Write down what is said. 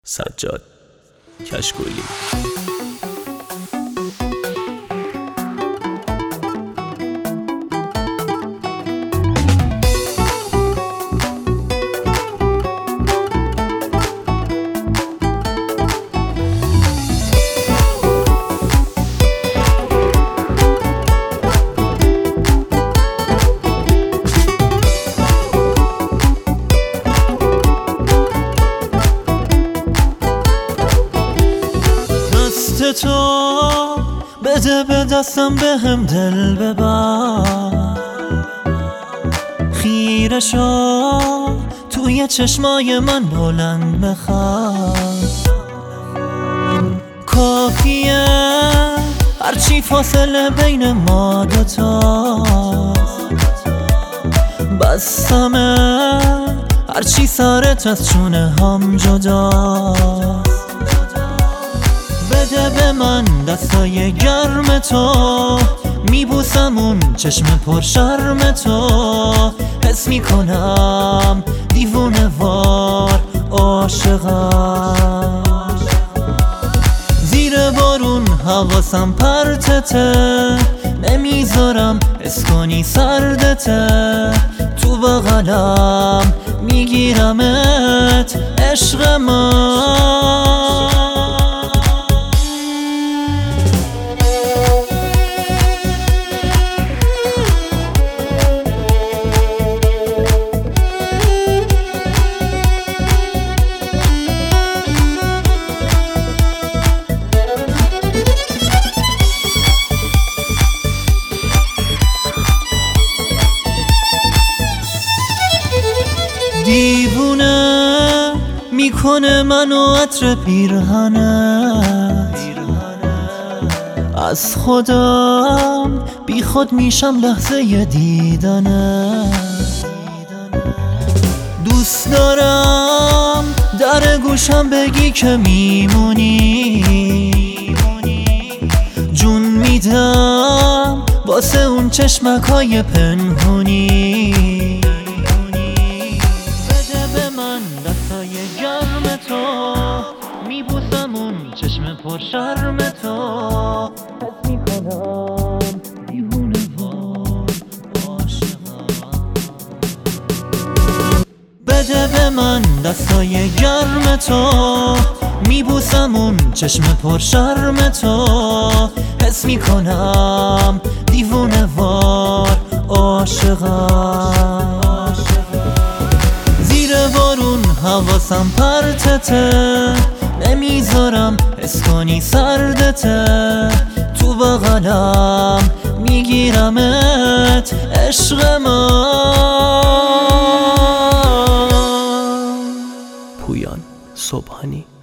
سجاد کشکولی. تو بده به دستم بهم دل ببر، خیره شو توی چشمای من بلند بخواد. کافیه هرچی فاصله بین ما دوتا، بستمه هرچی سرت از چونه هم جدا. بده به من دستای گرم تو، میبوسم اون چشم پر شرم تو. حس میکنم دیوونه وار عاشقم، زیر بارون حواسم پرتته، نمیذارم حس کنی سردته. تو بغلم میگیرمت عشق من. دیوونه میکنه منو عطر پیرهنت، از خودم بی خود میشم لحظه دیدنت. دوست دارم در گوشم بگی که میمونی، جون میدم واسه اون چشمکای پنهونی. دستای گرم تو، میبوسم اون چشم پر شرم تو. حس میکنم دیوونه وار عاشقم. بده به من دستای گرم تو، میبوسم اون چشم پر شرم تو. حس میکنم دیوونه وار عاشقم، زیر بارون حواسم پرتته، نمیذارم حس کنی سردته. تو بغلم میگیرمت عشق من. پویان صبحانی.